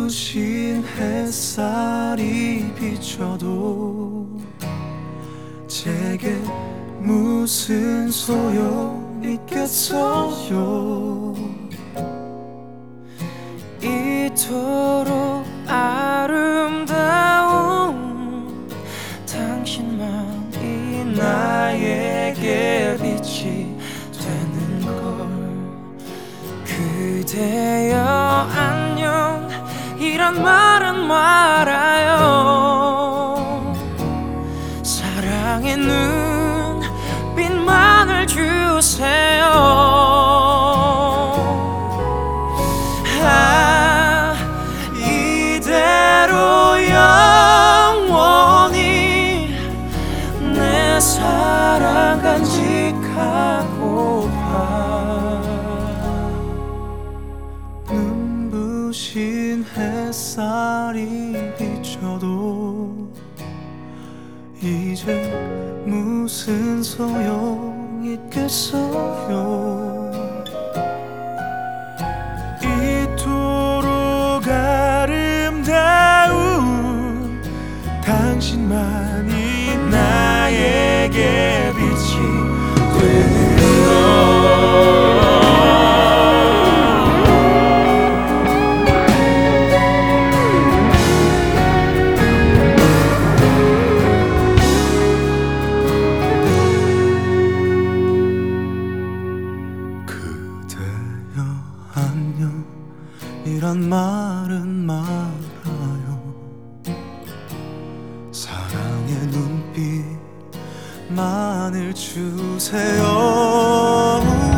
눈부신 햇살이 비춰도 제게 무슨 소용 있겠어요. 이토록 아름다운 당신만이 나에게 빛이 되는 걸. 그대여 안녕 이란 말은 말아요. 사랑의 눈빛만을 주세요. 이대로 영원히 내 사랑 간직하고파. 눈부신 햇살이 비춰도 이제 무슨 소용 있겠어요. 이토록 아름다운 당신만이 나에게 빛이 되는 걸. 안녕 이란 말은 말아요. 사랑의 눈빛만을 주세요.